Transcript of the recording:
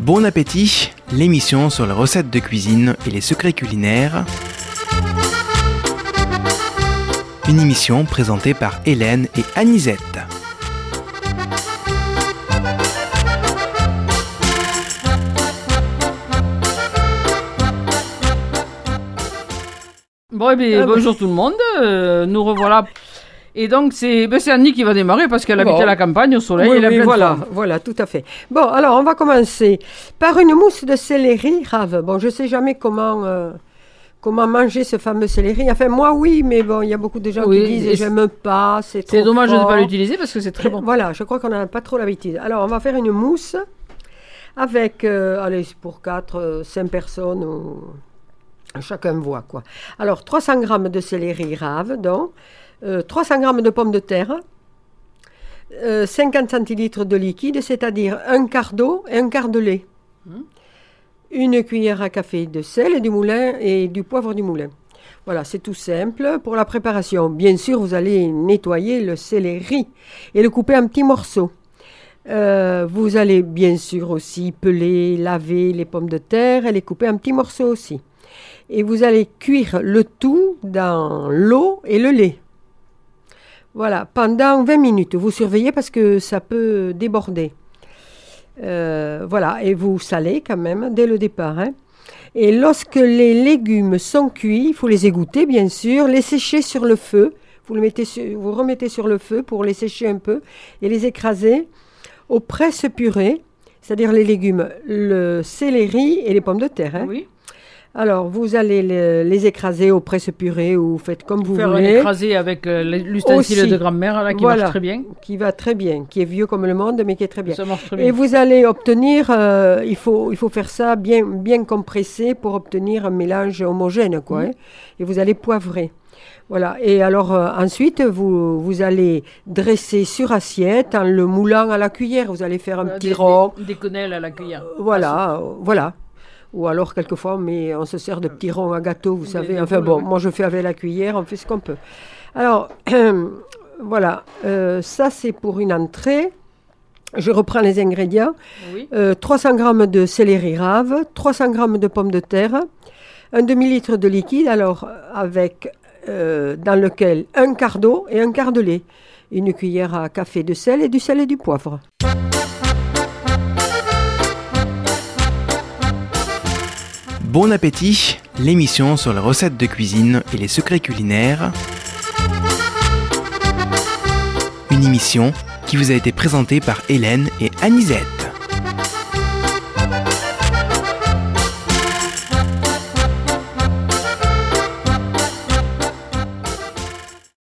Bon appétit, l'émission sur les recettes de cuisine et les secrets culinaires. Une émission présentée par Hélène et Anisette. Bon, bonjour tout le monde, nous revoilà. Et donc, c'est Annie qui va démarrer parce qu'elle habite à la campagne, au soleil. Oui, et oui, voilà, tout à fait. Bon, alors, on va commencer par une mousse de céleri rave. Bon, je ne sais jamais comment manger ce fameux céleri. Enfin, moi, oui, mais bon, il y a beaucoup de gens qui disent « j'aime pas, c'est trop dommage fort. de ne pas l'utiliser parce que c'est très bon. Voilà, je crois qu'on n'a pas trop l'habitude. Alors, on va faire une mousse avec, pour 4-5 personnes, chacun voit, quoi. Alors, 300 g de céleri rave, donc, 300 g de pommes de terre, 50 centilitres de liquide, c'est-à-dire un quart d'eau et un quart de lait. Une cuillère à café de sel et du moulin et du poivre du moulin. Voilà, c'est tout simple. Pour la préparation, bien sûr, vous allez nettoyer le céleri et le couper en petits morceaux. Vous allez bien sûr aussi peler, laver les pommes de terre et les couper en petits morceaux aussi. Et vous allez cuire le tout dans l'eau et le lait. Voilà, pendant 20 minutes. Vous surveillez parce que ça peut déborder. Voilà, et vous salez quand même dès le départ. Et lorsque les légumes sont cuits, il faut les égoutter bien sûr, les sécher sur le feu. Vous remettez sur le feu pour les sécher un peu et les écraser au presse-purée, c'est-à-dire les légumes, le céleri et les pommes de terre. Oui. Alors, vous allez les écraser au presse-purée ou faites comme vous voulez. Écraser avec l'ustensile de grand-mère là, qui marche très bien. Qui va très bien, qui est vieux comme le monde, mais qui est très bien. Ça marche très bien. Et vous allez obtenir, il faut faire ça bien compressé pour obtenir un mélange homogène, quoi. Et vous allez poivrer. Voilà. Et alors, ensuite, vous allez dresser sur assiette en le moulant à la cuillère. Vous allez faire un petit rond. Des quenelles à la cuillère. Voilà. Ou alors, quelquefois, on se sert de petits ronds à gâteau, vous savez. Enfin bon, moi, je fais avec la cuillère, on fait ce qu'on peut. Alors, voilà. Ça, c'est pour une entrée. Je reprends les ingrédients. Oui. 300 g de céleri rave, 300 g de pommes de terre, un demi-litre de liquide, alors avec dans lequel un quart d'eau et un quart de lait, une cuillère à café de sel et du poivre. Bon appétit, l'émission sur les recettes de cuisine et les secrets culinaires. Une émission qui vous a été présentée par Hélène et Anisette.